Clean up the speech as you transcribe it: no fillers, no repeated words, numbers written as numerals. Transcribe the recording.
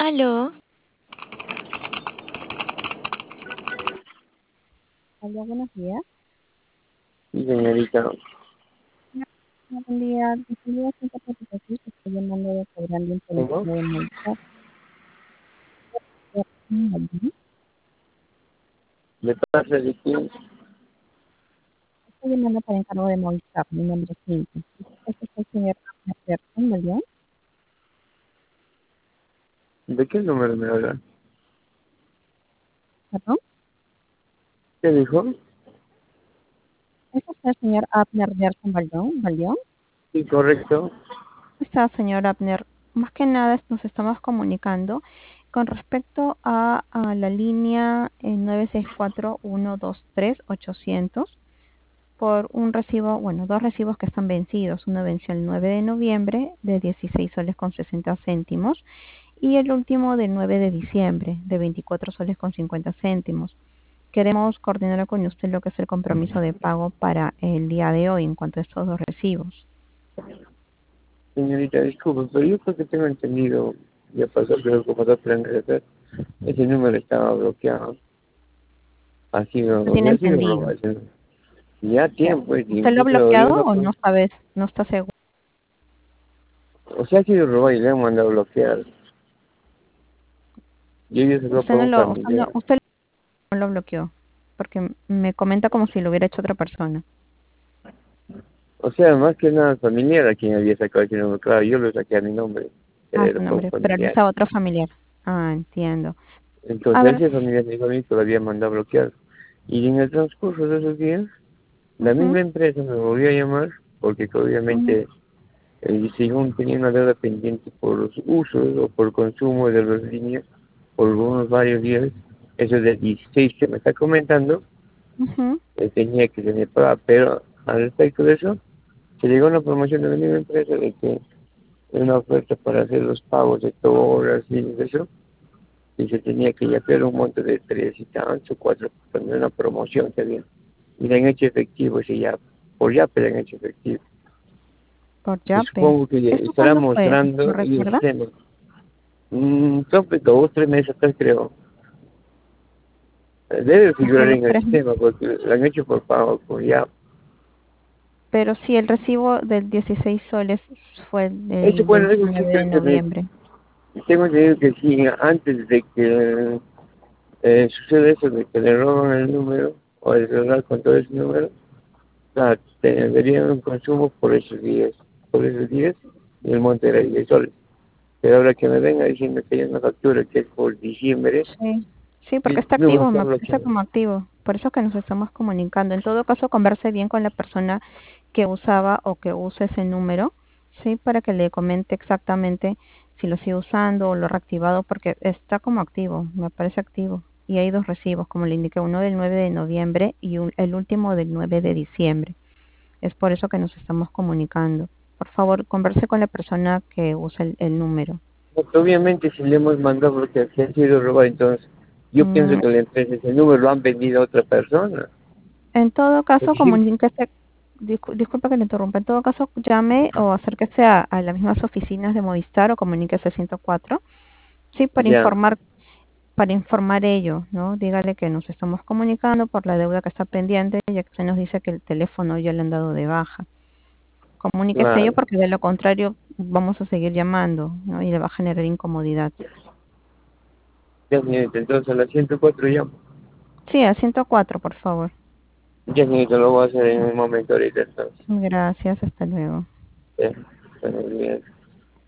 Aló, Hola, buenos días. Sí, señorita. Buen día. Disculpe, siento que aquí estoy llamando de cobrando un teléfono ¿Cómo? de Movistar. ¿Me pasa de quién? Estoy llamando para encargo de Movistar. Mi nombre es Cintia. Este es el señor Anderson Molión. ¿De qué número me habla? Perdón. ¿Qué dijo? Este es el señor Abner Gerson Molión. Sí, correcto. Está, señor Abner. Más que nada nos estamos comunicando con respecto a la línea 964-123-800 por un recibo, bueno, dos recibos que están vencidos. Uno venció el 9 de noviembre de 16 soles con 60 céntimos y el último del 9 de diciembre de 24 soles con 50 céntimos. Queremos coordinar con usted lo que es el compromiso de pago para el día de hoy en cuanto a estos dos recibos. Señorita, disculpe, pero yo creo que tengo entendido, ya pasó creo como dos planes de hacer, ese número estaba bloqueado. No tiene Me ha sido entendido. robado ese número. Ya tiempo, ¿Usted lo ha incluso yo bloqueado no, o no sabe, no está seguro? o sea, ha sido robado y le han mandado a bloquear. Yo se lo Usted para no un lo, usted no, familiar. usted no lo bloqueó, porque me comenta como si lo hubiera hecho otra persona. O sea, más que nada familiar a quien había sacado ese número. Claro, yo lo saqué a mi nombre, Ah, pero su fue un nombre, pero él familiar. usa otro familiar. Ah, entiendo. A Entonces ver, ese familiar me dijo a mí que lo había mandado a bloquear. Y en el transcurso de esos días, la ujú, misma empresa me volvió a llamar porque que ujú, obviamente según tenía una deuda pendiente por los usos o por consumo de las líneas por unos varios días, eso de 16 que me está comentando, ujú. tenía que tener paga, pero al respecto de eso, se llegó una promoción de la misma empresa de que una oferta para hacer los pagos de todas horas y eso, y se tenía que ya crear un monto de tres y tantos, cuatro, con una promoción que había. Y le han hecho efectivo ese ya, por ya, pero le han hecho efectivo. Por Y Yape. supongo que ¿Eso estará cuándo fue? ¿Lo mostrando y el recuerda? sistema. Creo que 2 o 3 meses atrás creo. Debe Hace figurar dos, en el tres meses. sistema porque lo han hecho por pago, por ya. Pero sí, el recibo del 16 soles fue Eso, el bueno, eso sí 29 de creo que noviembre. tengo entendido que sí, antes de que sucede eso, de que le roban el número o el celular con todo ese número, tendrían un consumo por esos días, y el monte era 10 soles. Pero ahora que me venga diciendo que hay una factura que es por diciembre, Sí, sí, porque el está número activo, está me parece bloqueado. como activo. Por eso que nos estamos comunicando. En todo caso, converse bien con la persona que usaba o que usa ese número, sí, para que le comente exactamente si lo sigue usando o lo ha reactivado, porque está como activo, me parece activo. Y hay dos recibos, como le indiqué, uno del 9 de noviembre y el último del 9 de diciembre. Es por eso que nos estamos comunicando. Por favor, converse con la persona que usa el número. Porque obviamente si le hemos mandado porque se ha sido robado, entonces yo pienso Mm, que la empresa ese número lo han vendido a otra persona. En todo caso, Porque sí, comuníquese, disculpa que le interrumpa, en todo caso llame o acérquese a las mismas oficinas de Movistar o comuníquese 104, sí, ya, para informar ello, ¿no? Dígale que nos estamos comunicando por la deuda que está pendiente, ya que se nos dice que el teléfono ya le han dado de baja. Comuníquese ello claro. porque de lo contrario vamos a seguir llamando, ¿no? Y le va a generar incomodidad. Ya, señorita, entonces a las 104 llamo. Sí, a 104, por favor. Ya, señorita, lo voy a hacer en un momento ahorita, entonces. Gracias, hasta luego. Ya, bueno, bien.